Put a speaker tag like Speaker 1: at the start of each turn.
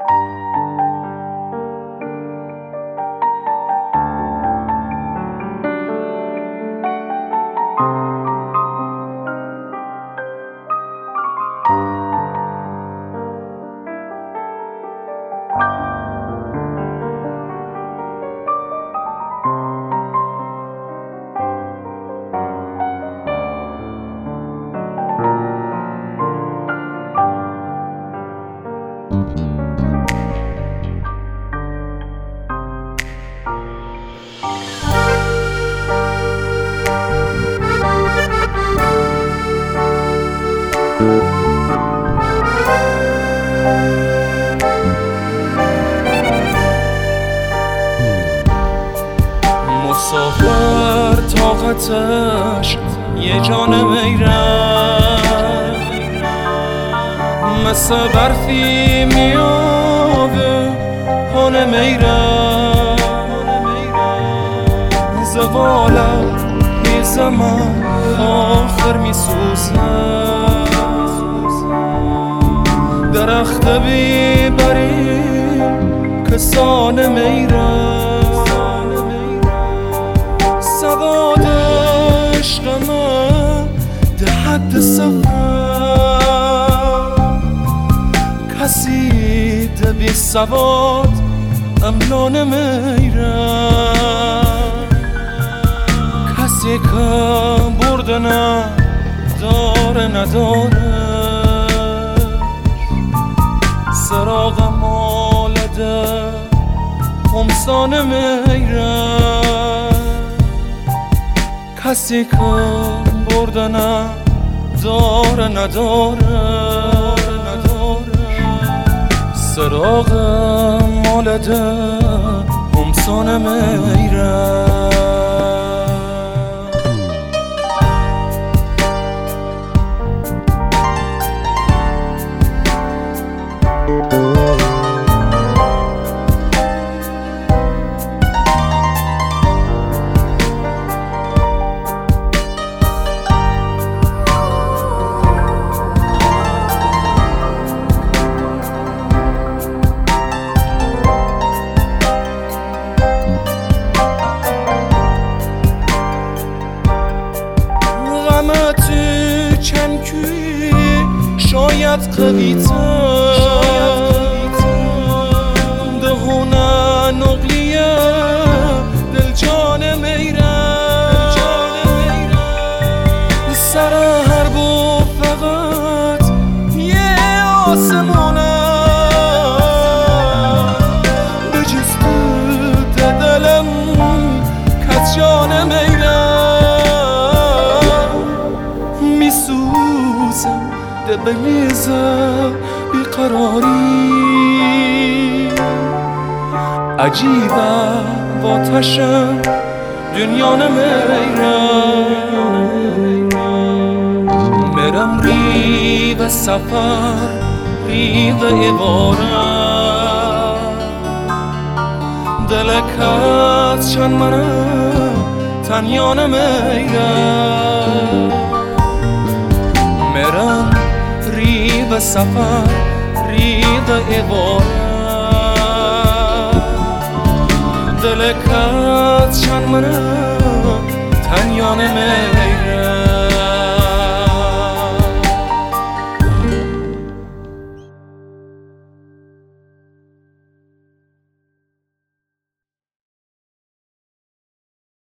Speaker 1: مسافر طاقتش یه جان میرم، مثل برفی میابه پان میرم، زوالم بی زمان آخر میسوزم، درخت بی بری کسان میرم، سواد عشق من ده حد سفر، کسی ده بی سواد امنان میرم، کسی که برده نه داره نداره، سراغ مالده همسان میرم، کسی که برده نه داره نداره، سراغ مالده همسان میرم. چنکی شاید قوی‌تر دهونه نقلیه دل جان میرم، سر هر بو فقط یه آسمونه به جز تو دلم کت جان میسوزم ده بلیزه بیقراری، عجیبه با تشم دنیا میرم ری و سفر ری و عبارت، دلکت چند منم تنیا نمیرم، میرم ری و سفر ری و عبارت، دلکت چند منم تنیا نمیرم.